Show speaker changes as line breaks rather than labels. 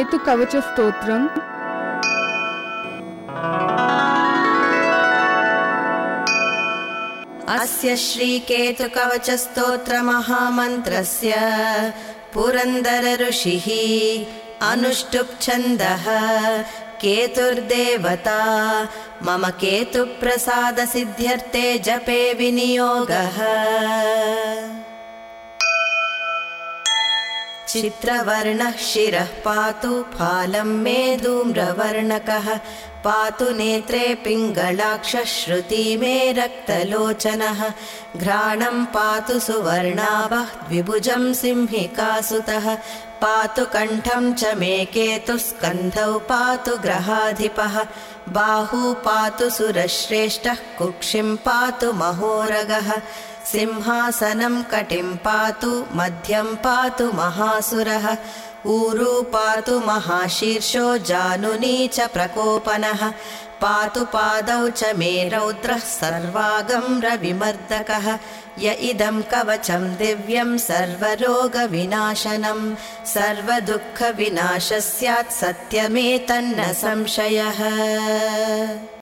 श्रीकेतुकवचस्तोत्रम्।
अस्य श्रीकेतुकवचस्तोत्रमहामन्त्रस्य पुरन्दर ऋषिः अनुष्टुप् छन्दः केतुर्देवता मम केतुप्रसादसिद्ध्यर्थे जपे विनियोगः। चित्रवर्णः शिरः पातु फालं मे धूम्रवर्णकः पातु नेत्रे पिङ्गलाक्षः श्रुति मे रक्तलोचनः घ्राणं पातु सुवर्णाभः द्विभुजं सिंहिकासुतः पातु कण्ठं च मे केतुः स्कन्धौ पातु ग्रहाधिपः बाहू पातु सुरश्रेष्ठः कुक्षिं पातु महोरगः सिंहासनं कटिं पातु मध्यं पातु महासुरः ऊरू पातु महाशीर्षो जानुनी च प्रकोपनः पातु पादौ च मे रौद्रः सर्वागं रविमर्दकः य इदं कवचं दिव्यं सर्वरोगविनाशनं सर्वदुःखविनाशः स्यात् सत्यमेतन्न संशयः।